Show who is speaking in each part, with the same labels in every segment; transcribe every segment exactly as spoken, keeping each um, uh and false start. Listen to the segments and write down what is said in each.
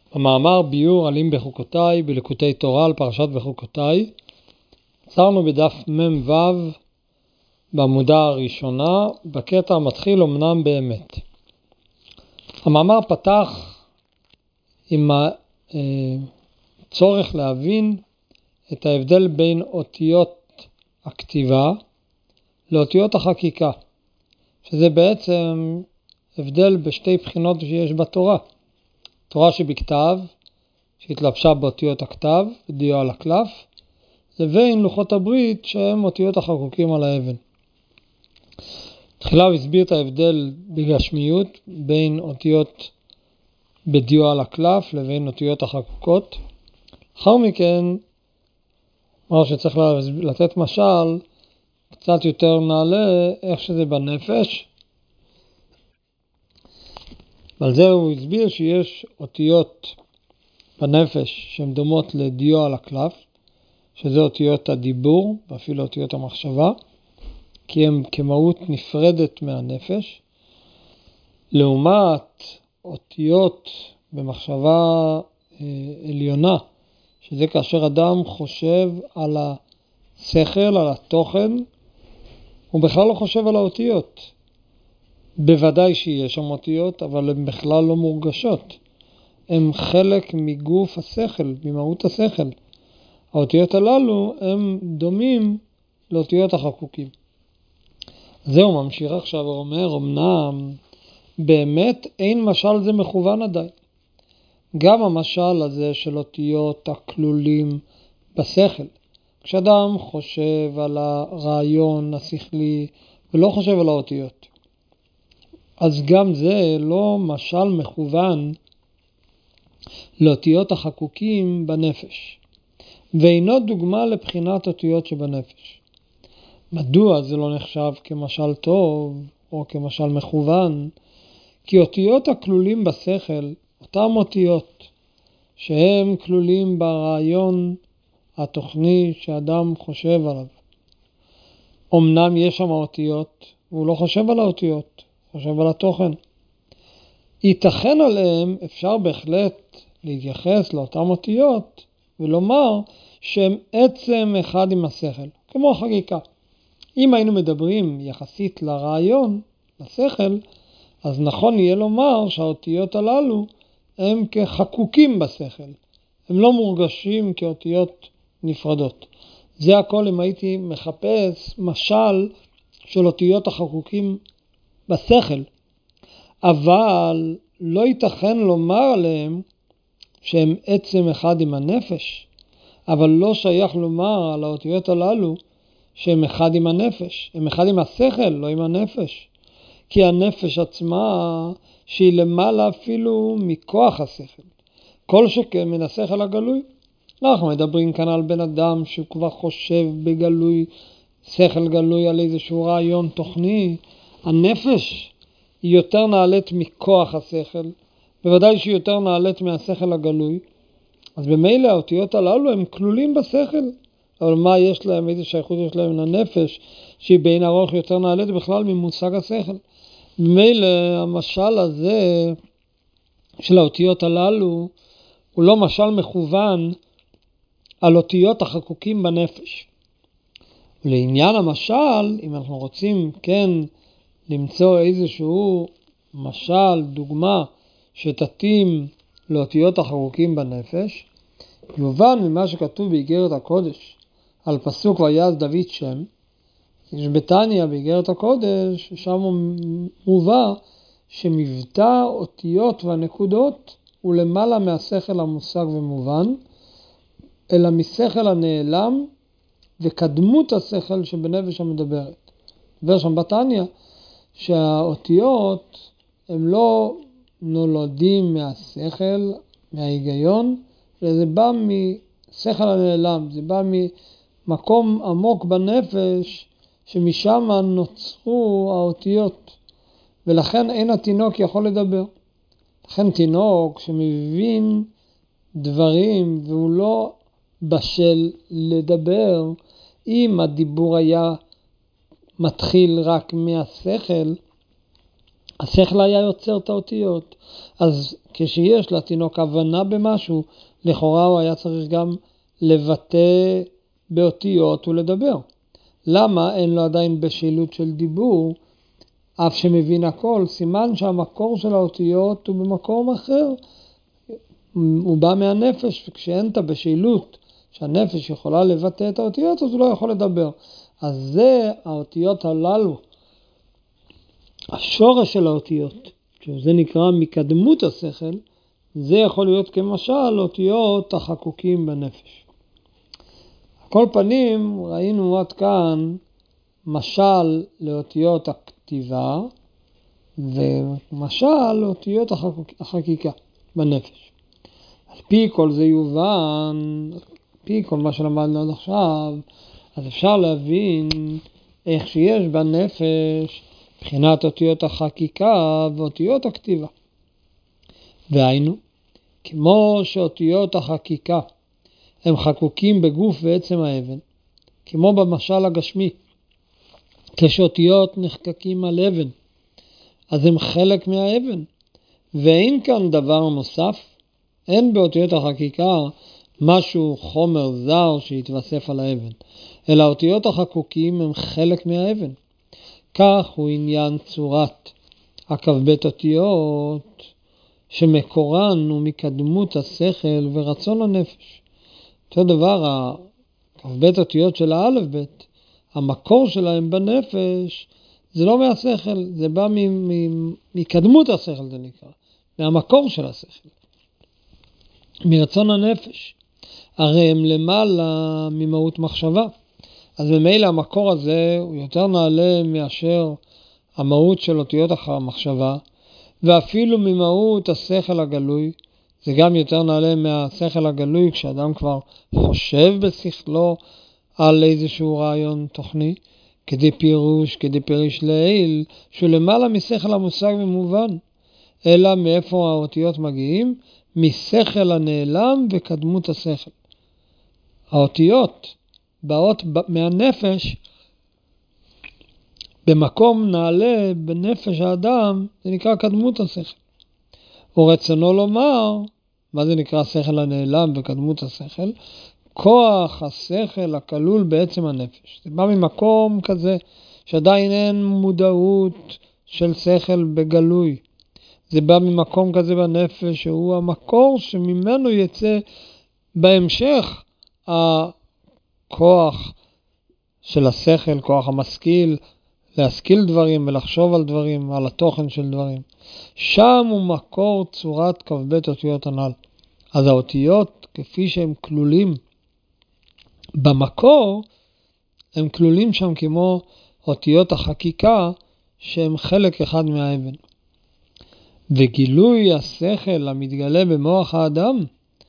Speaker 1: המאמר ביור עלים בחוקותיי בליקוטי תורה על פרשת בחוקותיי. עצרנו בדף מ"ו בעמודה הראשונה, בקטע המתחיל אמנם באמת. המאמר פתח עם הצורך להבין את ההבדל בין אותיות הכתיבה לאותיות החקיקה, שזה בעצם הבדל בשתי בחינות שיש בתורה. תורה שבכתב, שהתלבשה באותיות הכתב, דיו על הקלף, לבין לוחות הברית שהם אותיות החקוקים על האבן. תחילה הוא הסביר את ההבדל בגשמיות בין אותיות בדיו על הקלף לבין אותיות החקוקות. אחר מכן, מה שצריך לתת משל, קצת יותר נעלה איך שזה בנפש. ועל זה הוא הסביר שיש אותיות בנפש שהן דומות לדיו על הקלף, שזה אותיות הדיבור ואפילו אותיות המחשבה, כי הן כמהות נפרדת מהנפש. לעומת אותיות במחשבה עליונה, שזה כאשר אדם חושב על השכל, על התוכן, הוא בכלל לא חושב על האותיות. בוודאי שיש שם אותיות, אבל הן בכלל לא מורגשות. הן חלק מגוף השכל, ממהות השכל. האותיות הללו הם דומים לאותיות החקוקים. זהו ממשיך עכשיו ואומר, אמנם באמת אין משל זה מכוון עדיין. גם המשל הזה של אותיות הכלולים בשכל. כשאדם חושב על הרעיון השכלי ולא חושב על האותיות, אז גם זה לא משל מכוון לאותיות החקוקים בנפש, ואינו דוגמה לבחינת אותיות שבנפש. מדוע זה לא נחשב כמשל טוב או כמשל מכוון? כי אותיות הכלולים בשכל, אותם אותיות שהם כלולים ברעיון התוכני שאדם חושב עליו. אמנם יש שם אותיות, והוא לא חושב על האותיות, חושב על התוכן. ייתכן עליהם, אפשר בהחלט להתייחס לאותם אותיות ולומר שהם עצם אחד עם השכל, כמו החקיקה. אם היינו מדברים יחסית לרעיון, לשכל, אז נכון יהיה לומר שהאותיות הללו הם כחקוקים בשכל. הם לא מורגשים כאותיות נפרדות. זה הכל אם הייתי מחפש משל של אותיות החקוקים בשכל. אבל לא ייתכן לומר עליהם שהם עצם אחד עם הנפש. אבל לא שייך לומר על האותיות הללו שהם אחד עם הנפש. הם אחד עם השכל, לא עם הנפש. כי הנפש עצמה שהיא למעלה אפילו מכוח השכל. כל שכן מן השכל הגלוי. אנחנו מדברים כאן על בן אדם שהוא כבר חושב בגלוי, שכל גלוי על איזשהו רעיון תוכני. הנפש היא יותר נעלית מכוח השכל, בוודאי שהיא יותר נעלית מהשכל הגלוי. אז במילא האותיות הללו הם כלולים בשכל, אבל מה יש להם, איזה שייכות יש להם לנפש, שהיא בין ארוך יותר נעלית בכלל ממושג השכל. במילא המשל הזה של האותיות הללו הוא לא משל מכוון על אותיות החקוקים בנפש. לעניין המשל, אם אנחנו רוצים כן למצוא איזשהו משל, דוגמה שתתאים לאותיות החקוקים בנפש, יובן ממה שכתוב באיגרת הקודש על פסוק ויעש דוד שם. יש בתניא באיגרת הקודש, שם מובא שמבטא אותיות והנקודות הוא למעלה מהשכל המושג ומובן, אלא משכל הנעלם וקדמות השכל שבנפש המדברת. דבר שם בתניא שהאותיות הם לא נולדים מהשכל, מההיגיון, אלא זה בא משכל הנעלם, זה בא ממקום עמוק בנפש שמשם נוצרו האותיות, ולכן אין התינוק יכול לדבר. לכן תינוק שמבין דברים והוא לא בשל לדבר, אם הדיבור היה מתחיל רק מהשכל, השכל היה יוצר את האותיות. אז כשיש לתינוק הבנה במשהו, לכאורה הוא היה צריך גם לבטא באותיות ולדבר. למה אין לו עדיין בשלות של דיבור, אף שמבין הכל? סימן שהמקור של האותיות הוא במקום אחר. הוא בא מהנפש, וכשאין את הבשלות שהנפש יכולה לבטא את האותיות, אז הוא לא יכול לדבר. אז זה האותיות הללו, השורש של האותיות, שזה נקרא מקדמות השכל, זה יכול להיות כמשל אותיות החקוקים בנפש. על כל פנים, ראינו עד כאן משל לאותיות הכתיבה, ומשל לאותיות החקוק, החקיקה בנפש. על פי כל זה יובן, על פי כל מה שלמדנו עד עכשיו, אז אפשר להבין איך שיש בנפש מבחינת אותיות החקיקה ואותיות הכתיבה. והיינו, כמו שאותיות החקיקה הם חקוקים בגוף ועצם האבן, כמו במשל הגשמי, כשאותיות נחקקים על אבן, אז הם חלק מהאבן, ואין כאן דבר נוסף, אין באותיות החקיקה משהו חומר זר שהתווסף על האבן, אלא אותיות החקוקים הם חלק מהאבן. כך הוא עניין צורת הכ"ב אותיות, שמקורן הוא מקדמות השכל ורצון הנפש. אותו דבר, הכ"ב אותיות של האלף בית, המקור שלהם בנפש, זה לא מהשכל, זה בא מקדמות השכל, זה נקרא, מהמקור של השכל, מרצון הנפש. הרי הם למעלה ממהות מחשבה. אז במילא המקור הזה הוא יותר נעלה מאשר המהות של אותיות המחשבה, ואפילו ממהות השכל הגלוי, זה גם יותר נעלה מהשכל הגלוי כשאדם כבר חושב בשכלו על איזשהו רעיון תוכני, כדי פירוש, כדי פירוש לעיל, שהוא למעלה משכל המושג במובן, אלא מאיפה האותיות מגיעים? משכל הנעלם וקדמות השכל. האותיות באות מהנפש, במקום נעלה בנפש האדם, זה נקרא קדמות השכל. ורצונו לומר, מה זה נקרא שכל הנעלם וקדמות השכל? כוח השכל הכלול בעצם הנפש. זה בא ממקום כזה שעדיין אין מודעות של שכל בגלוי. זה בא ממקום כזה בנפש שהוא המקור שממנו יצא בהמשך הכוח של השכל, כוח המשכיל, להשכיל דברים ולחשוב על דברים, על התוכן של דברים. שם הוא מקור צורת כ"ב אותיות הנ"ל. אז האותיות כפי שהם כלולים במקור, הם כלולים שם כמו אותיות החקיקה שהם חלק אחד מהאבן. וגילוי השכל המתגלה במוח האדם,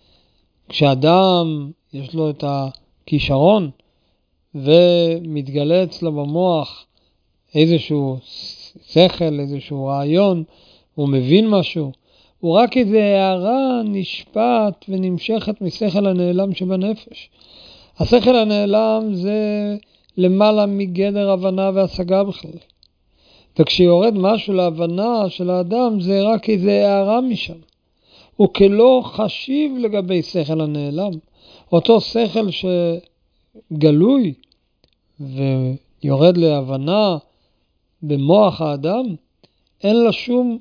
Speaker 1: כשאדם יש לו את הכישרון ומתגלה אצלו במוח איזשהו שכל, איזשהו רעיון, הוא מבין משהו, הוא רק איזו הערה נשפט ונמשכת משכל הנעלם שבנפש. השכל הנעלם זה למעלה מגדר הבנה והשגה בכלל. וכשיורד משהו להבנה של האדם זה רק איזו הערה משם. הוא כלא חשיב לגבי שכל הנעלם. אותו שכל שגלוי ויורד להבנה במוח האדם, אין לה שום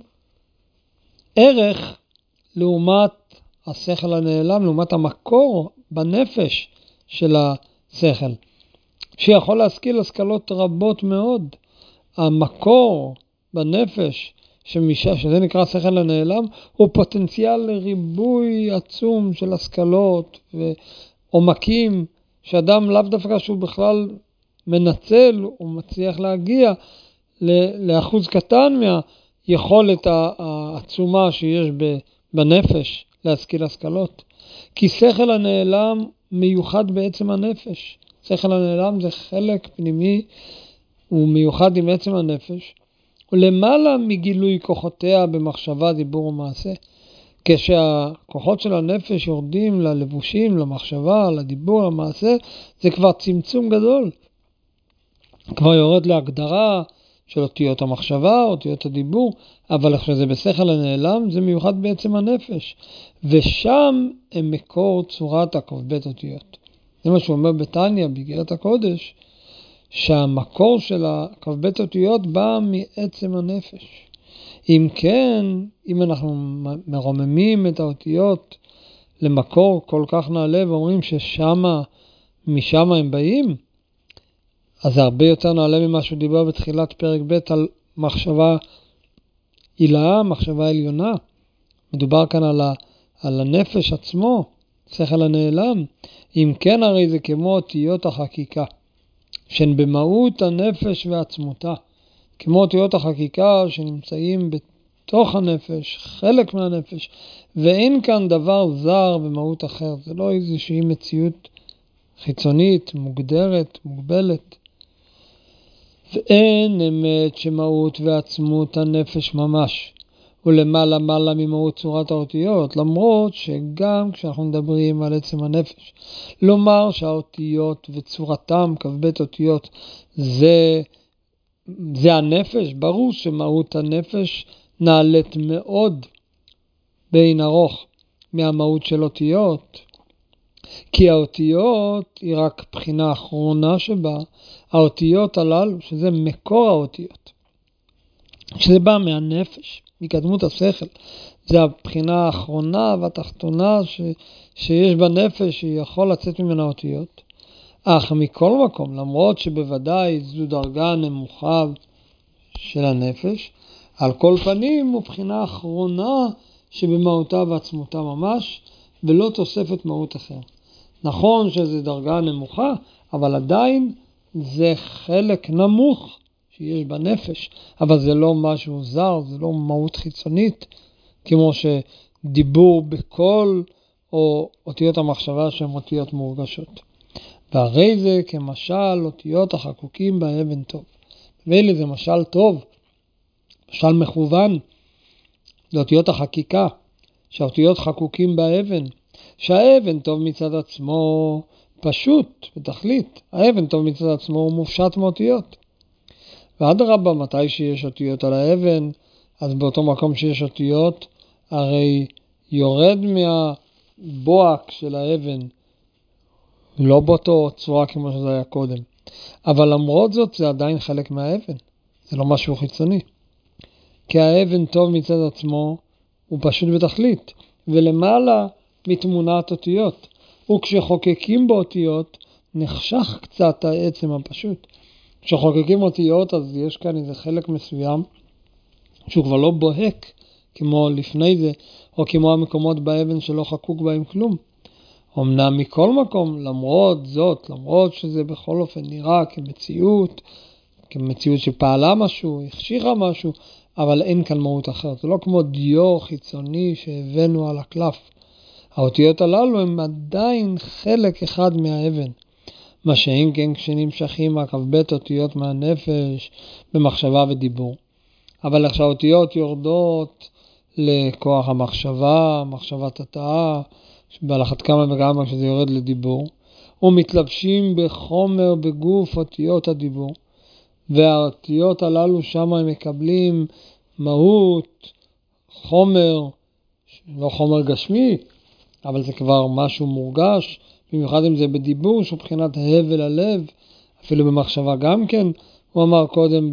Speaker 1: ערך לעומת השכל הנעלם, לעומת המקור בנפש של השכל, שיכול להשכיל השכלות רבות מאוד. המקור בנפש, שמשע, שזה נקרא שכל הנעלם, הוא פוטנציאל לריבוי עצום של השכלות ועומקים, שאדם לאו דווקא שהוא בכלל מנצל, הוא מצליח להגיע לאחוז קטן מהיכולת העצומה שיש בנפש להשכיל השכלות. כי שכל הנעלם מיוחד בעצם הנפש. שכל הנעלם זה חלק פנימי, הוא מיוחד עם עצם הנפש, ולמעלה מגילוי כוחותיה במחשבה, דיבור ומעשה. כשהכוחות של הנפש יורדים ללבושים, למחשבה, לדיבור, למעשה, זה כבר צמצום גדול. כבר יורד להגדרה של אותיות המחשבה, אותיות הדיבור, אבל כשזה בשכל הנעלם, זה מיוחד בעצם הנפש. ושם הם מקור צורת הכ"ב אותיות. זה מה שהוא אומר בתניא, באיגרת הקודש, שהמקור של הכ"ב אותיות בא מעצם הנפש. אם כן, אם אנחנו מרוממים את האותיות למקור כל כך נעלה ואומרים ששמה, משם הם באים, אז זה הרבה יותר נעלה ממה שהוא דיבר בתחילת פרק ב' על מחשבה עילאה, מחשבה עליונה. מדובר כאן על, ה, על הנפש עצמו, שכל הנעלם. אם כן, הרי זה כמו אותיות החקיקה, שהן במהות הנפש ועצמותה. כמו אותיות החקיקה שנמצאים בתוך הנפש, חלק מהנפש, ואין כאן דבר זר במהות אחר. זה לא איזושהי מציאות חיצונית, מוגדרת, מוגבלת. ואין אמת שמהות ועצמות הנפש ממש, ולמעלה מעלה ממהות צורת האותיות, למרות שגם כשאנחנו מדברים על עצם הנפש, לומר שהאותיות וצורתם, כ"ב אותיות, זה, זה הנפש, ברור שמהות הנפש נעלית מאוד בין ארוך מהמהות של אותיות, כי האותיות היא רק בחינה אחרונה שבה, האותיות הללו, שזה מקור האותיות, שזה בא מהנפש, מקדמות השכל, זה הבחינה האחרונה והתחתונה ש, שיש בנפש, שהיא יכול לצאת ממנה אותיות. אך מכל מקום, למרות שבוודאי זו דרגה נמוכה של הנפש, על כל פנים הוא בחינה אחרונה שבמהותה ועצמותה ממש, ולא תוספת מהות אחר. נכון שזו דרגה נמוכה, אבל עדיין זה חלק נמוך שיש בנפש, אבל זה לא משהו זר, זה לא מהות חיצונית, כמו שדיבור בקול או אותיות המחשבה שהן אותיות מורגשות. והרי זה כמשל אותיות החקוקים באבן טוב. ואלה זה משל טוב, משל מכוון לאותיות החקיקה, שהאותיות חקוקים באבן, שהאבן טוב מצד עצמו פשוט, בתכלית. האבן טוב מצד עצמו הוא מופשט מאותיות. ואדרבה, מתי שיש אותיות על האבן, אז באותו מקום שיש אותיות, הרי יורד מהבועק של האבן, לא באותו צורה כמו שזה היה קודם. אבל למרות זאת זה עדיין חלק מהאבן, זה לא משהו חיצוני. כי האבן טוב מצד עצמו הוא פשוט בתכלית, ולמעלה מתמונת אותיות. וכשחוקקים באותיות, נחשך קצת העצם הפשוט. כשחוקקים אותיות, אז יש כאן איזה חלק מסוים, שהוא כבר לא בוהק, כמו לפני זה, או כמו המקומות באבן שלא חקוק בהם כלום. אמנם מכל מקום, למרות זאת, למרות שזה בכל אופן נראה כמציאות, כמציאות שפעלה משהו, החשיכה משהו, אבל אין כאן מהות אחרת. זה לא כמו דיו חיצוני שהבאנו על הקלף. האותיות הללו הם עדיין חלק אחד מהאבן. מה שאין כן כשנמשכים הכ"ב אותיות מהנפש במחשבה ודיבור. אבל איך שהאותיות יורדות לכוח המחשבה, מחשבת התאה, בהלכת כמה וכמה כשזה יורד לדיבור, ומתלבשים בחומר בגוף אותיות הדיבור. והאותיות הללו שם הם מקבלים מהות, חומר, לא חומר גשמי, אבל זה כבר משהו מורגש, במיוחד אם זה בדיבור, שהוא בחינת הבל הלב, אפילו במחשבה גם כן. הוא אמר קודם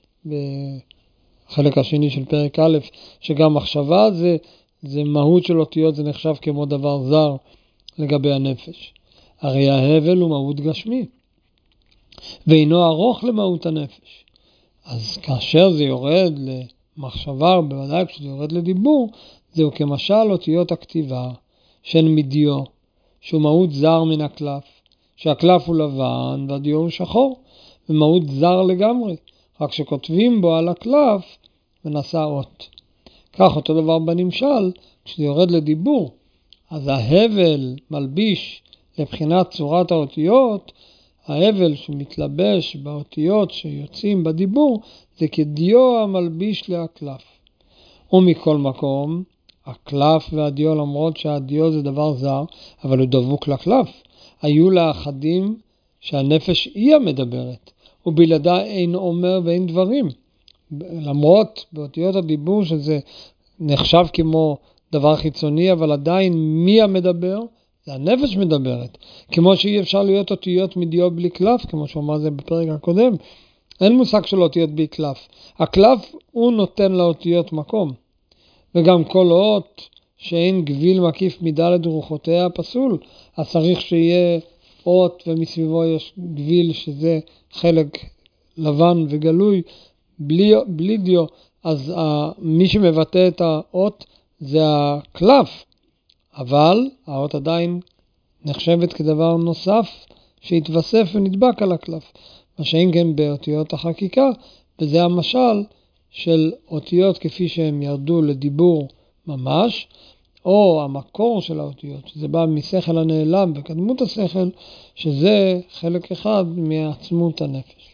Speaker 1: בחלק השני של פרק א', שגם מחשבה זה, זה מהות של אותיות, זה נחשב כמו דבר זר לגבי הנפש. הרי ההבל הוא מהות גשמי, ואינו ארוך למהות הנפש. אז כאשר זה יורד למחשבה, בוודאי כשזה יורד לדיבור, זהו כמשל אותיות הכתיבה, שהן מדיו, שהוא מהות זר מן הקלף, שהקלף הוא לבן והדיו הוא שחור, ומהות זר לגמרי, רק שכותבים בו על הקלף ונשא אות. כך אותו דבר בנמשל, כשזה יורד לדיבור, אז ההבל מלביש לבחינת צורת האותיות, ההבל שמתלבש באותיות שיוצאים בדיבור, זה כדיו המלביש להקלף. ומכל מקום, הקלף והדיו, למרות שהדיו זה דבר זר, אבל הוא דבוק לקלף. היו לאחדים שהנפש היא המדברת, ובלעדה אין אומר ואין דברים. למרות באותיות הדיבור שזה נחשב כמו דבר חיצוני, אבל עדיין מי המדבר? זה הנפש מדברת. כמו שאי אפשר להיות אותיות מדיו בלי קלף, כמו שאמר זה בפרק הקודם. אין מושג של אותיות בלי קלף. הקלף הוא נותן לאותיות מקום. וגם כל אות שאין גביל מקיף מדלת רוחותיה פסול, אז צריך שיהיה אות ומסביבו יש גביל שזה חלק לבן וגלוי, בלי, בלי דיו, אז uh, מי שמבטא את האות זה הקלף, אבל האות עדיין נחשבת כדבר נוסף שהתווסף ונדבק על הקלף. מה שאין כן באותיות החקיקה, וזה המשל של אותיות כפי שהם ירדו לדיבור ממש, או המקור של האותיות, שזה בא משכל הנעלם וקדמות השכל, שזה חלק אחד מעצמות הנפש.